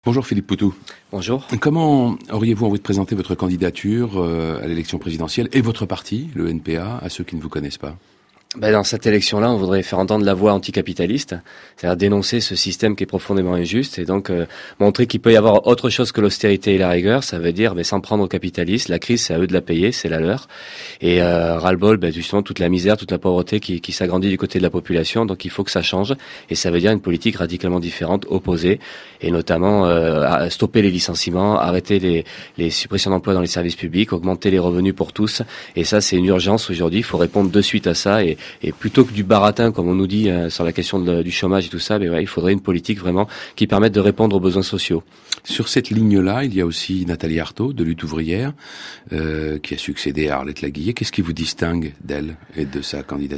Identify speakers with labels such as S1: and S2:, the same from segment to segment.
S1: Bonjour Philippe Poutou.
S2: Bonjour.
S1: Comment auriez-vous envie de présenter votre candidature à l'élection présidentielle et votre parti, le NPA, à ceux qui ne vous connaissent pas ?
S2: Dans cette élection-là, on voudrait faire entendre la voix anticapitaliste, c'est-à-dire dénoncer ce système qui est profondément injuste et donc montrer qu'il peut y avoir autre chose que l'austérité et la rigueur. Ça veut dire s'en prendre aux capitalistes. La crise, c'est à eux de la payer, c'est la leur. Et ras-le-bol, justement, toute la misère, toute la pauvreté qui s'agrandit du côté de la population. Donc il faut que ça change. Et ça veut dire une politique radicalement différente, opposée, et notamment stopper les licenciements, arrêter les suppressions d'emplois dans les services publics, augmenter les revenus pour tous. Et ça, c'est une urgence aujourd'hui. Il faut répondre de suite à ça. Et plutôt que du baratin, comme on nous dit sur la question du chômage et tout ça, il faudrait une politique vraiment qui permette de répondre aux besoins sociaux.
S1: Sur cette ligne-là, il y a aussi Nathalie Arthaud, de Lutte ouvrière, qui a succédé à Arlette Laguillet. Qu'est-ce qui vous distingue d'elle et de sa candidature ?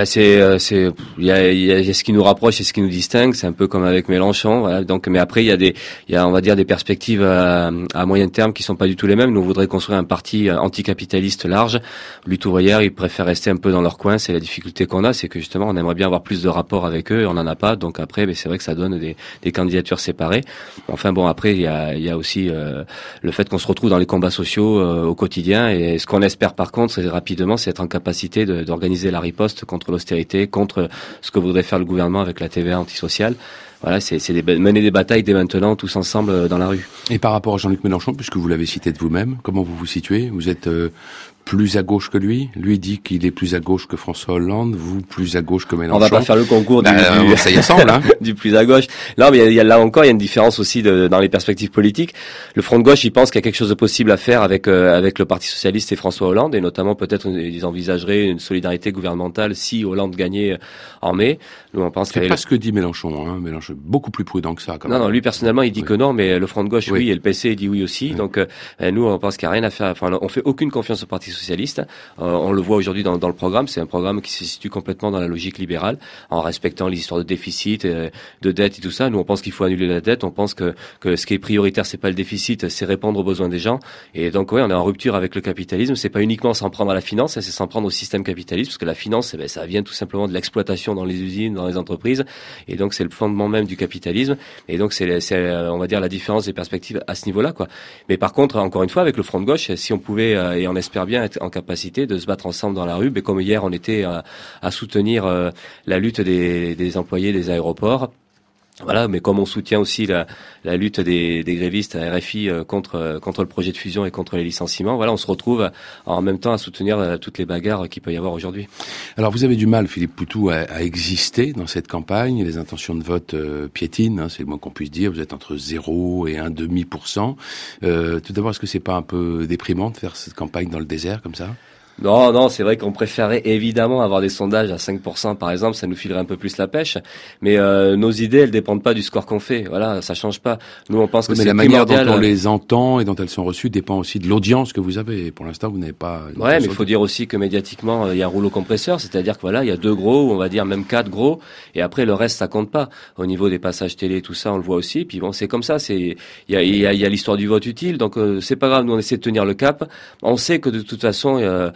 S2: Il y a ce qui nous rapproche et ce qui nous distingue. C'est un peu comme avec Mélenchon, voilà. Donc, mais après, il y a, on va dire, des perspectives à moyen terme qui sont pas du tout les mêmes. Nous, on voudrait construire un parti anticapitaliste large. Lutte ouvrière, ils préfèrent rester un peu dans leur coin. C'est la difficulté qu'on a, c'est que justement, on aimerait bien avoir plus de rapports avec eux et on en a pas. Donc après, c'est vrai que ça donne des candidatures séparées. Enfin bon, après, il y a aussi le fait qu'on se retrouve dans les combats sociaux au quotidien. Et ce qu'on espère par contre, c'est être en capacité d'organiser la riposte contre l'austérité, contre ce que voudrait faire le gouvernement avec la TVA antisociale. Voilà, c'est mener des batailles dès maintenant, tous ensemble dans la rue.
S1: Et par rapport à Jean-Luc Mélenchon, puisque vous l'avez cité de vous-même, comment vous vous situez ? Vous êtes plus à gauche que lui ? Lui dit qu'il est plus à gauche que François Hollande, vous plus à gauche que Mélenchon.
S2: On va pas faire le concours
S1: ça y ressemble, hein.
S2: Du plus à gauche. Non, mais il y a là encore, il y a une différence aussi dans les perspectives politiques. Le Front de gauche, il pense qu'il y a quelque chose de possible à faire avec le Parti socialiste et François Hollande, et notamment peut-être ils envisageraient une solidarité gouvernementale si Hollande gagnait en mai. Nous, on pense
S1: c'est pas ce que dit Mélenchon, hein. Mélenchon est beaucoup plus prudent que ça, quand même.
S2: Non, lui personnellement, il dit que non, mais le Front de gauche, oui, et le PC dit oui aussi.
S1: Oui.
S2: Donc nous, on pense qu'il n'y a rien à faire. Enfin, on fait aucune confiance au Parti socialiste. On le voit aujourd'hui dans le programme. C'est un programme qui se situe complètement dans la logique libérale, en respectant les histoires de déficit, de dette et tout ça. Nous, on pense qu'il faut annuler la dette. On pense que ce qui est prioritaire, c'est pas le déficit, c'est répondre aux besoins des gens. Et donc, on est en rupture avec le capitalisme. C'est pas uniquement s'en prendre à la finance, c'est s'en prendre au système capitaliste, parce que la finance, ça vient tout simplement de l'exploitation dans les usines, dans les entreprises. Et donc, c'est le fondement même du capitalisme. Et donc, c'est on va dire, la différence des perspectives à ce niveau-là, quoi. Mais par contre, encore une fois, avec le Front de gauche, si on pouvait, et on espère bien être en capacité de se battre ensemble dans la rue, comme hier, on était à soutenir la lutte des employés des aéroports. Voilà, mais comme on soutient aussi la lutte des grévistes à RFI contre le projet de fusion et contre les licenciements, voilà, on se retrouve en même temps à soutenir toutes les bagarres qu'il peut y avoir aujourd'hui.
S1: Alors vous avez du mal, Philippe Poutou, à exister dans cette campagne. Les intentions de vote piétinent, hein, c'est le moins qu'on puisse dire. Vous êtes entre 0 et 1,5%. Tout d'abord, est-ce que c'est pas un peu déprimant de faire cette campagne dans le désert comme ça ?
S2: Non, c'est vrai qu'on préférait évidemment avoir des sondages à 5% par exemple, ça nous filerait un peu plus la pêche, mais nos idées, elles dépendent pas du score qu'on fait, voilà, ça change pas. Nous, on pense que c'est primordial.
S1: Mais la manière dont on les entend et dont elles sont reçues dépend aussi de l'audience que vous avez. Pour l'instant, vous n'avez pas...
S2: Ouais, mais il faut dire aussi que médiatiquement, il y a un rouleau compresseur, c'est-à-dire que voilà, il y a 2 gros, ou on va dire même 4 gros, et après le reste, ça compte pas. Au niveau des passages télé, tout ça, on le voit aussi, puis bon, c'est comme ça, il y a l'histoire du vote utile, donc c'est pas grave, nous on essaie de tenir le cap. On sait que de toute façon,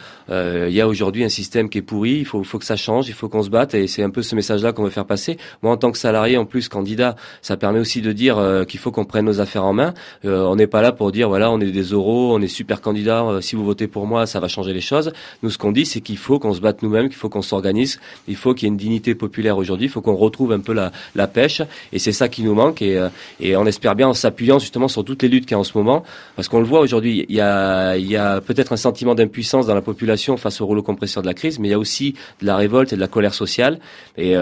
S2: il y a aujourd'hui un système qui est pourri, il faut que ça change, il faut qu'on se batte, et c'est un peu ce message-là qu'on veut faire passer. Moi, en tant que salarié, en plus candidat, ça permet aussi de dire qu'il faut qu'on prenne nos affaires en main. On n'est pas là pour dire voilà, on est des euros, on est super candidat, si vous votez pour moi, ça va changer les choses. Nous, ce qu'on dit, c'est qu'il faut qu'on se batte nous-mêmes, qu'il faut qu'on s'organise, il faut qu'il y ait une dignité populaire aujourd'hui, il faut qu'on retrouve un peu la pêche, et c'est ça qui nous manque, et on espère bien en s'appuyant justement sur toutes les luttes qu'il y a en ce moment, parce qu'on le voit aujourd'hui, il y a peut-être un sentiment d'impuissance dans la population face au rouleau compresseur de la crise, mais il y a aussi de la révolte et de la colère sociale, et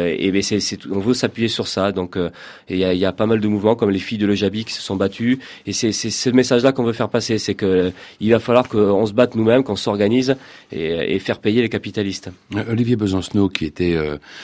S2: on veut s'appuyer sur ça. Donc il y a pas mal de mouvements comme les filles de l'Ejabi qui se sont battues, et c'est ce message-là qu'on veut faire passer, c'est que il va falloir qu'on se batte nous-mêmes, qu'on s'organise et faire payer les capitalistes.
S1: Olivier Besancenot, qui était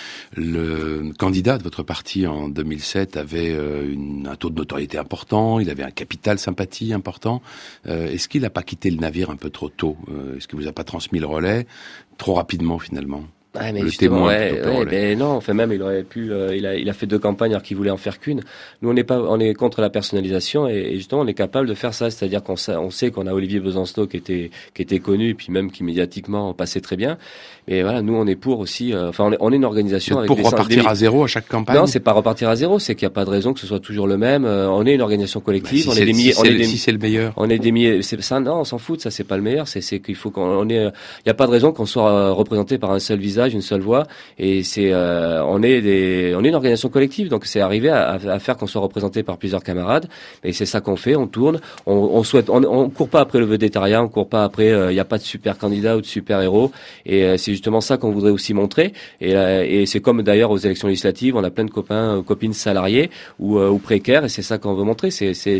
S1: le candidat de votre parti en 2007, avait un taux de notoriété important, il avait un capital sympathie important. Est-ce qu'il n'a pas quitté le navire un peu trop tôt ? Est-ce qu'il vous a pas transmis le relais trop rapidement finalement ?
S2: Ouais, mais
S1: le
S2: justement,
S1: témoin plutôt que le relais.
S2: ben non, enfin même il aurait pu, il a fait 2 campagnes alors qu'il voulait en faire qu'une. Nous on est contre la personnalisation et justement on est capable de faire ça, c'est-à-dire on sait qu'on a Olivier Besancenot qui était connu et puis même qui médiatiquement passait très bien. Et voilà, nous on est pour aussi, on est une organisation avec
S1: Pour repartir à zéro à chaque campagne.
S2: Non, c'est pas repartir à zéro, c'est qu'il n'y a pas de raison que ce soit toujours le même. On est une organisation collective,
S1: Si
S2: on est des milliers,
S1: si c'est le meilleur.
S2: on est des milliers. C'est ça, non, on s'en fout, ça c'est pas le meilleur. C'est qu'il faut qu'on ait, il n'y a pas de raison qu'on soit représenté par un seul visage, une seule voix. Et on est une organisation collective, donc c'est arrivé à faire qu'on soit représenté par plusieurs camarades. Et c'est ça qu'on fait, on tourne, on souhaite, on court pas après le végétarien, on court pas après, il n'y a pas de super candidat ou de super héros. Et c'est justement ça qu'on voudrait aussi montrer. Et c'est comme d'ailleurs aux élections législatives, on a plein de copains, copines salariés ou précaires, et c'est ça qu'on veut montrer.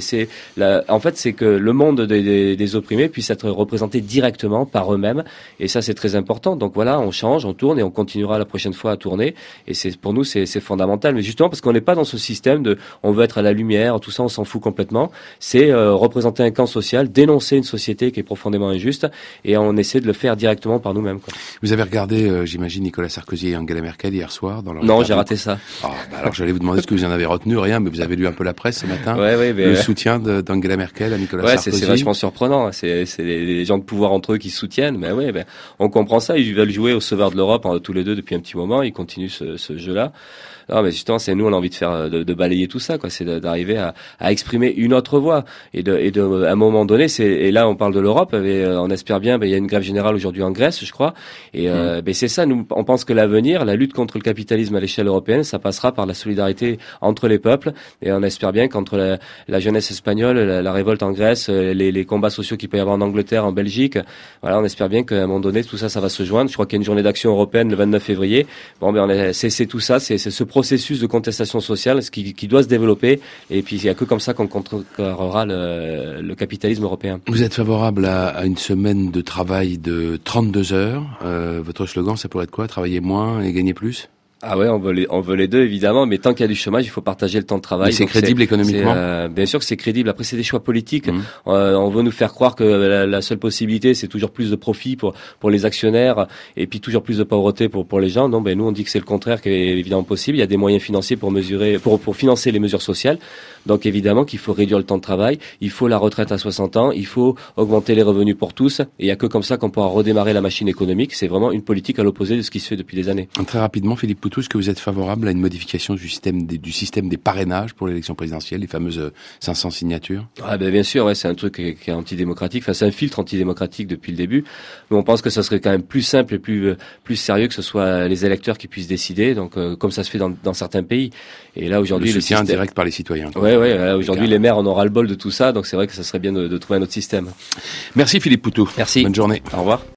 S2: En fait, c'est que le monde des opprimés puisse être représenté directement par eux-mêmes, et ça c'est très important. Donc voilà, on change, on tourne, et on continuera la prochaine fois à tourner. Et pour nous c'est fondamental. Mais justement parce qu'on n'est pas dans ce système de, on veut être à la lumière, tout ça, on s'en fout complètement. C'est représenter un camp social, dénoncer une société qui est profondément injuste, et on essaie de le faire directement par nous-mêmes, quoi.
S1: Vous avez regardé, j'imagine, Nicolas Sarkozy et Angela Merkel hier soir dans leur
S2: Non, j'ai raté ça.
S1: Alors j'allais vous demander ce que vous en avez retenu, rien, mais vous avez lu un peu la presse ce matin.
S2: Ouais, mais
S1: le soutien d'Angela Merkel à Nicolas Sarkozy.
S2: C'est vachement surprenant. C'est les gens de pouvoir entre eux qui se soutiennent. Mais on comprend ça. Ils veulent jouer au Sauveur de l'Europe tous les deux depuis un petit moment. Ils continuent ce jeu-là. Non, mais justement, c'est nous, on a envie de faire, de balayer tout ça, quoi. C'est d'arriver à exprimer une autre voix. Et à un moment donné, et là, on parle de l'Europe, et on espère bien, il y a une grève générale aujourd'hui en Grèce, je crois. Et, c'est ça, nous, on pense que l'avenir, la lutte contre le capitalisme à l'échelle européenne, ça passera par la solidarité entre les peuples. Et on espère bien qu'entre la jeunesse espagnole, la révolte en Grèce, les combats sociaux qu'il peut y avoir en Angleterre, en Belgique, voilà, on espère bien qu'à un moment donné, tout ça, ça va se joindre. Je crois qu'il y a une journée d'action européenne le 29 février. Bon, c'est tout ça, c'est ce processus de contestation sociale qui doit se développer, et puis il n'y a que comme ça qu'on contrecarrera le capitalisme européen.
S1: Vous êtes favorable à une semaine de travail de 32 heures. Votre slogan, ça pourrait être quoi? Travailler moins et gagner plus?
S2: Ah ouais, on veut les deux évidemment, mais tant qu'il y a du chômage, il faut partager le temps de travail.
S1: Mais c'est crédible économiquement.
S2: Bien sûr que c'est crédible. Après, c'est des choix politiques. On veut nous faire croire que la seule possibilité, c'est toujours plus de profit pour les actionnaires, et puis toujours plus de pauvreté pour les gens. Non, nous on dit que c'est le contraire qui est évidemment possible. Il y a des moyens financiers pour financer les mesures sociales. Donc évidemment qu'il faut réduire le temps de travail, il faut la retraite à 60 ans, il faut augmenter les revenus pour tous, et il n'y a que comme ça qu'on pourra redémarrer la machine économique. C'est vraiment une politique à l'opposé de ce qui se fait depuis des années.
S1: Très rapidement, Philippe Poutou, est-ce que vous êtes favorable à une modification du système des parrainages pour l'élection présidentielle, les fameuses 500 signatures?
S2: Bien sûr, c'est un truc qui est antidémocratique, c'est un filtre antidémocratique depuis le début. Nous on pense que ça serait quand même plus simple et plus sérieux que ce soit les électeurs qui puissent décider, donc comme ça se fait dans certains pays. Et là aujourd'hui
S1: le soutien direct par les citoyens.
S2: Aujourd'hui les maires en aura le bol de tout ça, donc c'est vrai que ça serait bien de trouver un autre système.
S1: Merci Philippe Poutou.
S2: Merci.
S1: Bonne journée.
S2: Au revoir.